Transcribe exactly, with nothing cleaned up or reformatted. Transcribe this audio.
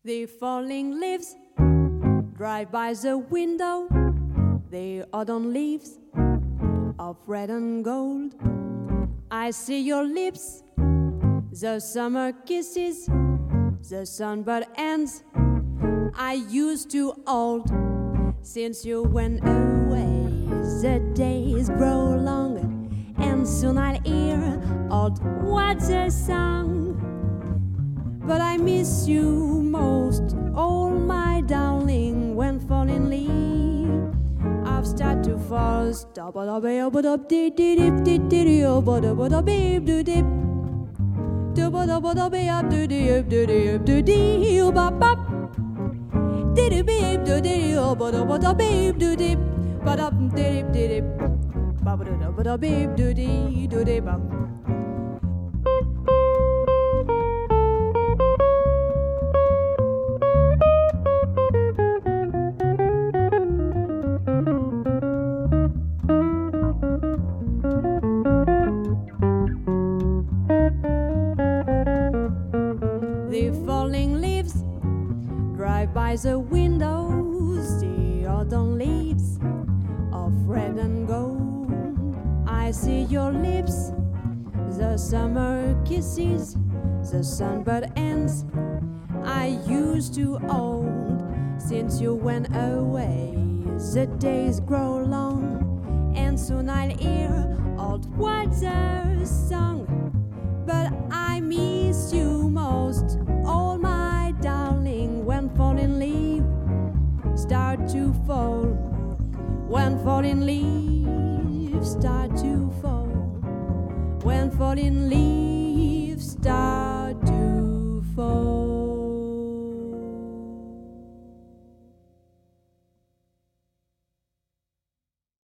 The falling leaves drive by the window, the autumn leaves of red and gold. I see your lips, the summer kisses, the sunbird ends I used to hold. Since you went away, the days grow longer, and soon I'll hear old what's a song. But I miss you most, oh my darling, when falling leaves I've started to fall. Stop it up, up it up, dip dip dip dip, up it up, up dip dip dip, dip it up, up dip dip dip dip dip, up up, dip dip dip dip, up it up, up dip dip dip, but up dip dip dip, up it up, up dip dip dip dip, up. The falling leaves drive by the windows, the autumn leaves of red and gold. I see your lips, the summer kisses, the sunbird ends I used to hold. Since you went away, the days grow long, and soon I'll hear old Walter's song. But I miss you most, oh my darling, when falling leaves start to fall. When falling leaves start to fall. When falling leaves start